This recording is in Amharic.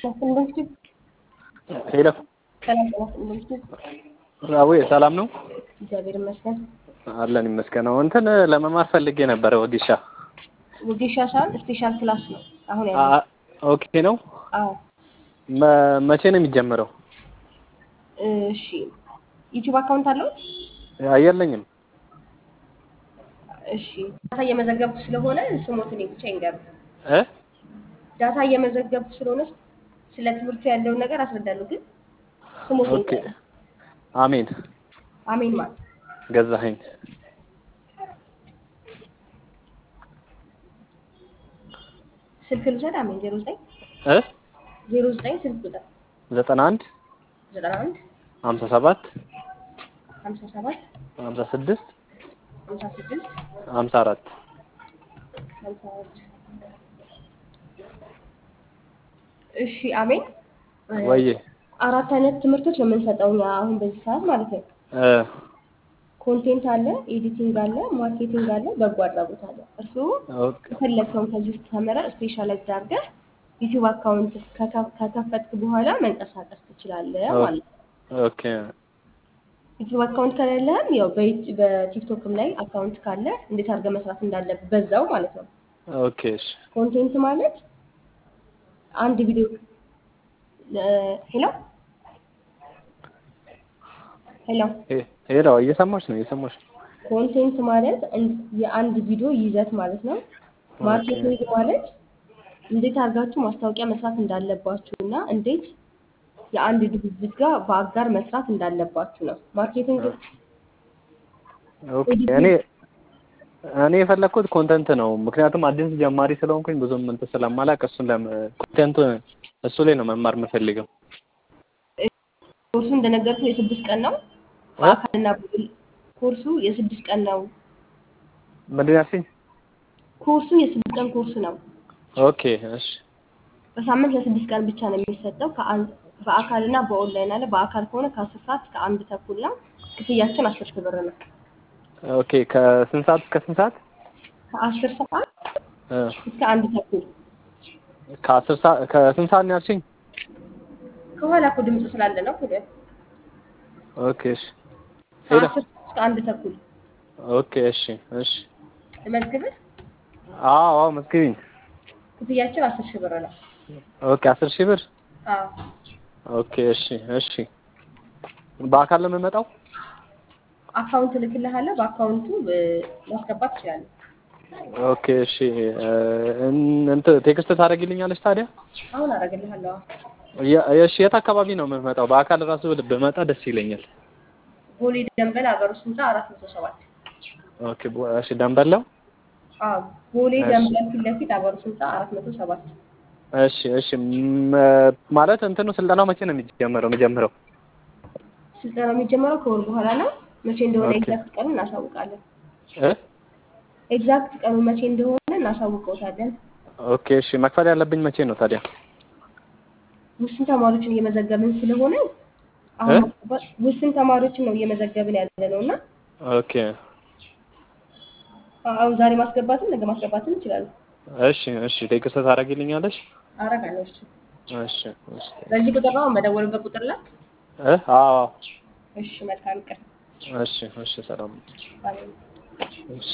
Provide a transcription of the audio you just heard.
እንዴት ሄሎ ሰላም እንዴት አዎ ሰላም ነው እግዚአብሔር ይመስገን አለን ይመስገነው እንትን ለመማር ፈልጌ ነበር ወጌሻ ሳይሆን ስፔሻል ክላስ ነው አሁን ያለው ኦኬ ነው አዎ መቼ ነው የሚጀምረው እሺ ዩቲዩብ አካውንት አለው የለኝም እሺ ዳታ እየመዘገብኩ ስለሆነ ስሞትን ብቻ ይንገሩ እ ዳታ እየመዘገብኩ ስለሆነ ስለ ትምህርቱ ያለውን ነገር አስረዳለሁ ግን ስሞትን ኦኬ አሜን አሜን ማለት ገዛኸኝ ስልክ ልውሰድ አሜን 09 እ 09 ስልክ ቁጥር 91 91 57 57 56 56 54 54 እሺ አሜን ወይ አራት አይነት ትምህርቶች ነው የምንሰጠው አሁን በዚህ ሰዓት ማለት ነው ኮንቴንት አለ ኤዲቲንግ አለ ማርኬቲንግ አለ በጎ አድራጎት አለ እርስዎ የፈለከውን ከዚህ ውስጥ ተመረጥ ስፔሻላይዝድ አድርገህ ዩቲዩብ አካውንት ከከፈትክ በኋላ መንቀሳቀስ ትችላለህ ማለት ነው ኦኬ ዩቲዩብ አካውንት ከሌለህም ያው በቲክቶክም ላይ አካውንት ካለ እንዴት አድርገህ መስራት እንዳለብህ በዛው ማለት ነው ኦኬ እሺ ኮንቴንት ማለት አንድ ቪዲዮ ሄሎ ሄሎ እየሰማሽ ነው ኮንቴንት ማለት የአንድ ቪዲዮ ይዘት ማለት ነው ማርኬቲንግ ማለት እንዴት አድርጋችሁ ማስታወቂያ መስራት እንዳለባችሁ እና እንዴት የአንድ ድርጅት ጋር በአጋር መስራት እንዳለባችሁ ነው ማርኬቲንግ ኦኬ እኔ የፈለኩት ኮንተንት ነው ምክንያቱም አዲስ ጀማሪ ስለሆንኩኝ ብዙም እንትን ስለማላውቅ እሱን ኮንተንት እሱ ላይ ነው መማር የምፈልገው ኮርሱ እንደነገርኩህ የ6 ቀን ነው በአካልና ኮርሱ የ6 ቀን ነው ምንድን ያልሽኝ ኮርሱ የ6 ቀን ኮርስ ነው ኦኬ እሺ በሳምንት ለ6 ቀን ብቻ ነው የሚሰጠው በአካልና በኦንላይን አለ በአካል ከሆነ ከ10 ሰዓት እስከ 1 ተኩል ነው ክፍያችን 10,000 ብር ነው ኦኬ ከስንት ሰዓት እስከ ስንት ሰዓት ከ10 ሰዓት እስከ 1 ተኩል ከ10 ሰዓት ከስንት ሰዓት ነው ያልሽኝ ከኋላ እኮ ድምጽ ስላለ ነው ኩደ ኦኬ እሺ ከ10 እስከ 1 ተኩል ኦኬ እሺ ለመዝግብህ አዎ መዝግቢኝ ክፍያችን 10,000 ብር ነው ኦኬ 10,000 ብር አዎ ኦኬ እሺ በአካል ነው የምመጣው አካውንት ልክልሃለሁ በአካውንቱ ማስገባት ትችላለህ ኦኬ እሺ እንትን ቴክስት ታደርጊልኛለሽ ታዲያ አሁን አደርግልሃለሁ እሺ የት አካባቢ ነው የምመጣው በአካል ራሱ ብመጣ ደስ ይለኛል ቦሌ ደንበል አገር ውስጥ ህንጻ 407 ኦኬ እሺ ደንበል ነው ቦሌ ደንበል ፊት ለፊት አገር ውስጥ ህንጻ 407 እሺ ማለት እንትኑ ስልጠናው መቼ ነው የሚጀምረው ስልጠናው የሚጀምረው ከወር በኋላ ነው መቼ እንደሆነ ኤግዛክት ቀኑን እናሳውቃለን ኤግዛክት ቀኑ መቼ እንደሆነ እናሳውቀውታለን ኦኬ እሺ መክፈል ያለብኝ መቼ ነው ታዲያ ውስን ተማሪዎችን እየመዘገብን ስለሆነ አሁን ውስን ተማሪዎችን ነው እየመዘገብን ያለነውና ኦኬ አሁን ዛሬ ማስገባትም ነገ ማስገባትም ይችላል እሺ ቴክስት ታደርጊልኛለሽ አረጋለሁ እሺ በዚህ ቁጥር ነው መደወልበት ቁጥር ላይ አዎ እሺ መልካም ቀን እሺ ሰላም እሺ